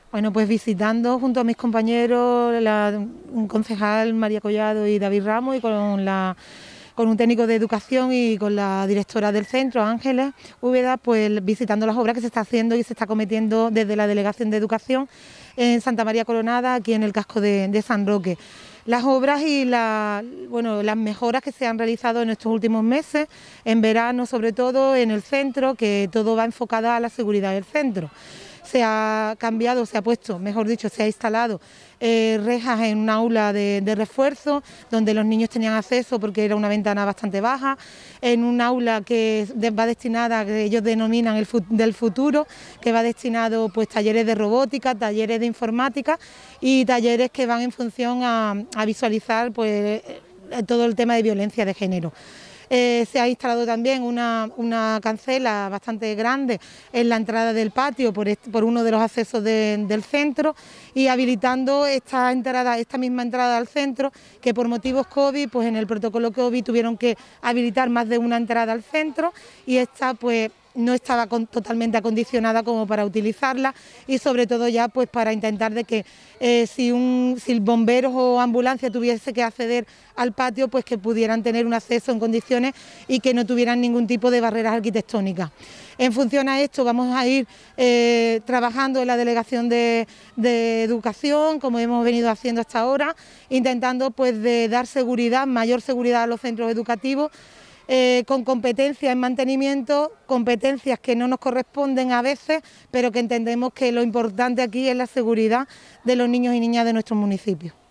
Bueno, pues visitando junto a mis compañeros, un concejal María Collado y David Ramos, y con un técnico de educación y con la directora del centro, Ángeles Úbeda, pues visitando las obras que se está haciendo y se está cometiendo desde la Delegación de Educación en Santa María Coronada, aquí en el casco de San Roque. Las obras y las mejoras que se han realizado en estos últimos meses, en verano sobre todo, en el centro, que todo va enfocado a la seguridad del centro. Se ha cambiado, se ha instalado rejas en un aula de refuerzo, donde los niños tenían acceso porque era una ventana bastante baja, en un aula que va destinada, que ellos denominan del futuro, que va destinado pues talleres de robótica, talleres de informática y talleres que van en función a visualizar pues todo el tema de violencia de género. Se ha instalado también una cancela bastante grande en la entrada del patio por uno de los accesos del centro, y habilitando esta misma entrada al centro, que por motivos COVID, pues en el protocolo COVID tuvieron que habilitar más de una entrada al centro, y esta pues no estaba totalmente acondicionada como para utilizarla, y sobre todo ya pues para intentar de que si bomberos o ambulancia tuviese que acceder al patio, pues que pudieran tener un acceso en condiciones y que no tuvieran ningún tipo de barreras arquitectónicas. En función a esto vamos a ir trabajando en la Delegación de Educación, como hemos venido haciendo hasta ahora, intentando pues de dar seguridad, mayor seguridad a los centros educativos, con competencias en mantenimiento, competencias que no nos corresponden a veces, pero que entendemos que lo importante aquí es la seguridad de los niños y niñas de nuestros municipios.